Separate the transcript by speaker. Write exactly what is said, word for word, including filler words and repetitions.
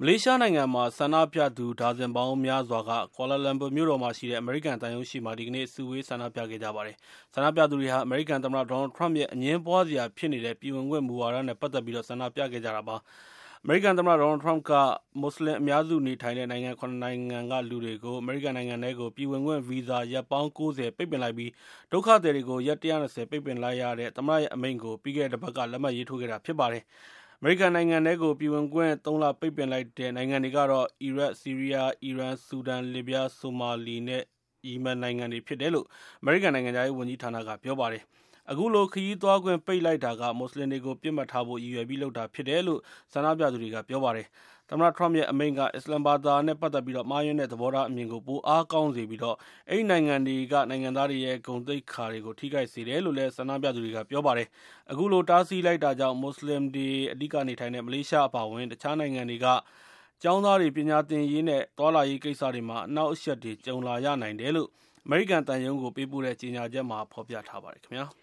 Speaker 1: လေးရှားနိုင်ငံမှာဆန္ဒပြသူဒါဇင်ပေါင်းများစွာကကွာလာလမ်ပူမြို့တော်မှာရှိတဲ့အမေရိကန်သံရုံးရှေ့မှာဒီကနေ့စုဝေးဆန္ဒပြခဲ့ကြပါတယ်။ဆန္ဒပြသူတွေဟာအမေရိကန်သမ္မတဒေါ်နယ်ထရမ့်ရဲ့အငြင်းပွားစရာဖြစ်နေတဲ့ပြည်ဝင်ခွင့်မူဝါဒနဲ့ပတ်သက်ပြီးတော့ဆန္ဒပြခဲ့ကြတာပါ။အမေရိကန်သမ္မတဒေါ်နယ်ထရမ့်ကမွတ်စလင်အများစုနေထိုင်တဲ့နိုင်ငံခုနှစ်နိုင်ငံကလူတွေကိုအမေရိကန်နိုင်ငံထဲကိုပြည်ဝင်ခွင့်ဗီဇာရက်ပေါင်းကိုးဆယ်ပိတ်ပင်လိုက်ပြီးဒုက္ခသည်တွေကိုရက်တစ်ရာနှစ်ဆယ်ပိတ်ပင်လိုက်ရတဲ့သမ္မတရဲ့အမိန့်ကိုပြီးခဲ့တဲ့တစ်ပတ်ကလက်မှတ်ရေးထိုးခဲ့တာဖြစ်ပါတယ်။အမေရိကန်နိုင်ငံထဲကိုပြည်ဝင်ခွင့်သုံးလပိတ်ပင်လိုက်တဲ့နိုင်ငံတွေကတော့အီရတ်၊ဆီးရီးယား၊အီရန်၊ဆူဒန်၊လစ်ဗျား၊ဆိုမာလီနဲ့ယီမန်နိုင်ငံတွေဖြစ်တယ်လို့အမေရိကန်နိုင်ငံခြားရေးဝန်ကြီးဌာနကပြောပါတယ်။အခုလိုခရီးသွားခွင့်ပိတ်လိုက်တာကမွတ်စလင်တွေကိုပစ်မှတ်ထားဖို့ရည်ရွယ်ပြီးလုပ်တာဖြစ်တယ်လို့ဆန္ဒပြသူတွေကပြောပါတယ်။သမ္မတထရမ့်ရဲ့အမိန့်ကအစ္စလာမ်ဘာသာနဲ့ပတ်သက်ပြီးမှားယွင်းတဲ့သဘောထားအမြင်ကိုပိုအားကောင်းစေပြီးတော့အဲဒီနိုင်ငံတွေကနိုင်ငံသားတွေရဲ့ဂုဏ်သိက္ခာတွေကိုထိခိုက်စေတယ်လို့လည်းဆန္ဒပြသူတွေကပြောပါတယ်။အခုလိုတားဆီးလိုက်တာကြောင့်မွတ်စလင်တွေအဓိကနေထိုင်တဲ့မလေးရှားအပါအဝင်တခြားနိုင်ငံတွေကကျောင်းသားတွေပညာသင်ရေးနဲ့သွားလာရေးကိစ္စတွေမှာအနှောက်အယှက်တွေကြုံလာရနိုင်တယ်လို့အမေရိကန်သံရုံးကိုပေးပို့တဲ့ကြေညာချက်မှာဖော်ပြထားပါတယ်ခင်ဗျာ။